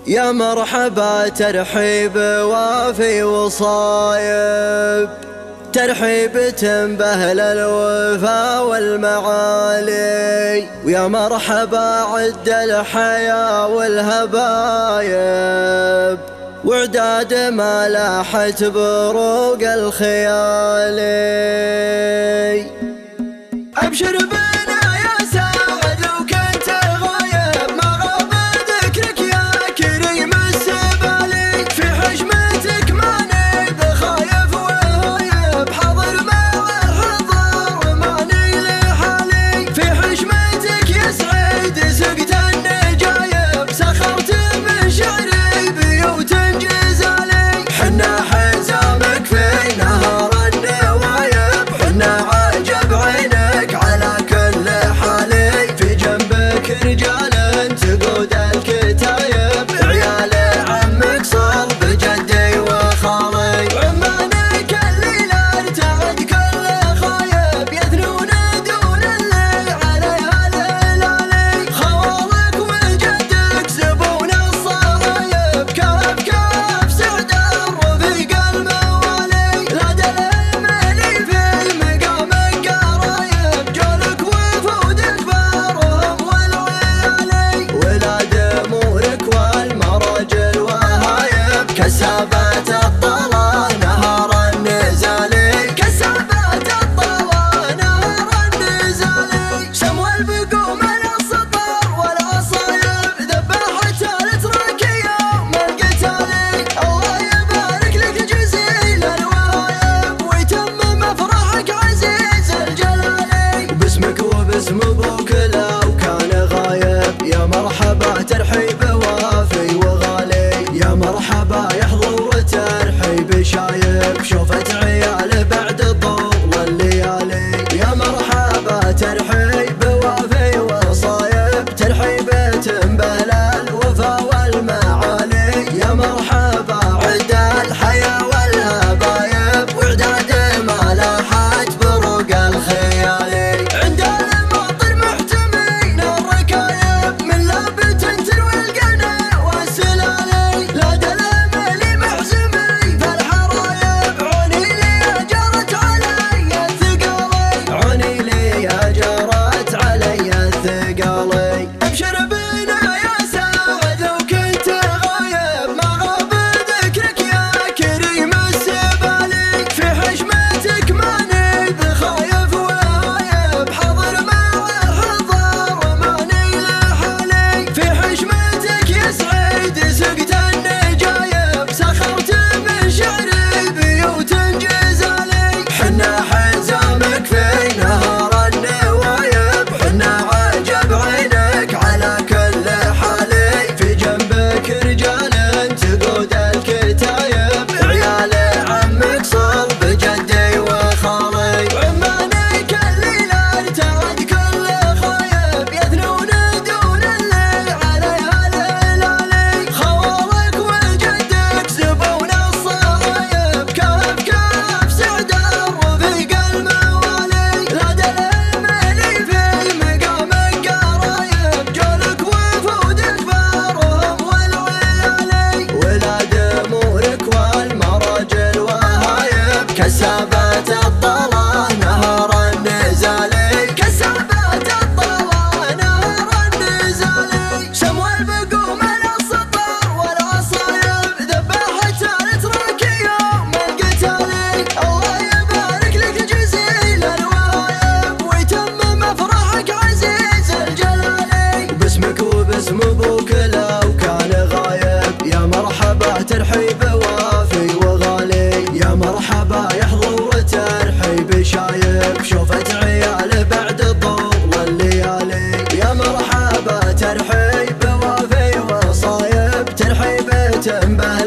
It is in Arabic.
يا مرحبا ترحيب وافي وصايب، ترحيبة بأهل الوفا والمعالي، ويا مرحبا عد الحياة والهبايب، وعداد ما لاحت بروق الخيالي. أبشر بنا يا سعد لو كنت غايب، ما غاب ذكرك يا كريم السبالي، في حشمتك ماني بخايف وهايب، حاضر مع الحضار ماني لحالي، في حشمتك يا سعيد سقت النجايب، سخرت من شعري بيوت جزالي، حنا حزامك في نهار النوايب، حنا عجب عينك على كل حالي، في جنبك رجال تقود الكتايب، عيال عمك صار بجدي وخالي، عمانك الليل ارتعد كل خايب، يثنون دون اللي عليها الهلالي، خوالك وجدك زبون الصرايب، كاف كاف سعد الرفيق الموالي، لا دلمني في مقامك قرايب، جولك وفود كبارهم والعيالي، ولاد امورك والمراجل وهايب، كسابات الطلا نهار النزالي، كسابات الطلا نهار النزالي، سمو البقوم السطر والعصايب، ذبحت الاتراك يوم القتالي، الله يبارك لك جزيل الوهايب، ويتمم افراحك عزيز الجلالي، باسمك وباسم ابوك لو كان غايب، يا مرحبا ترحيب وافي وغالي، يا مرحبا يحضر وترحيب شايب، شوفت عيال بعد طول الليالي، يا مرحبا ترحيب وافي وصايب، ترحيبة بأهل الوفا والمعالي، يا مرحبا عد الحياة والهبايب، وعداد ما لاحت بروق الخيالي، عند المعطر محتمين الركايب، من لابت تروي القنا والسلالي، لا دلملي محزمي في الحرايب، عوني لي جرت علي الثقالي، عوني لي جرت علي الثقالي. ابشر بنا يا سعد لو كنت غايب، ما غاب ذكرك يا كريم السبالي، في حشمتك ماني بخايف وهايب، حاضر مع الحضار ماني لحالي، في حشمتك يا سعيد سقت النجايب، سخرت من شعري بيوت جزالي، حنا حزامك في نهار النوايب، حنا عجب عينك على كل حالي، في جنبك رجال تقود الكتايب، عيال عمك صار بجدي وخالي، عمانك الليل ارتعد كل خايب، يثنون دون اللي عليها الهلالي، خوالك وجدك زبون الصرايب، كاف كاف سعد الرفيق الموالي، لا دلمني في مقامك قرايب، جولك وفود كبارهم والعيالي، ولاد امورك والمراجل وهايب، كسابات الطلا نهار النزالي، كسابات الطلا نهار النزالي، سمو البقوم السطر والعصايب، ذبحت الاتراك يوم القتالي، الله يبارك لك جزيل الوهايب، ويتمم افراحك عزيز الجلالي، باسمك وباسم ابوك لو كان غايب، يا مرحبا ترحيب وافي وغالي، يا مرحبا يحضر وترحيب شايب، شوفت عيال بعد طول الليالي، يا مرحبا ترحيب وافي وصايب، ترحيبة بأهل